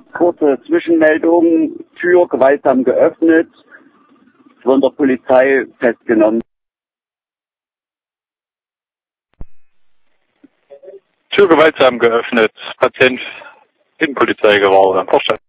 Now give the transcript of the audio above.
Kurze Zwischenmeldung, Tür gewaltsam geöffnet, von der Polizei festgenommen. Tür gewaltsam geöffnet, Patient in Polizeigewahrsam. Vorstand.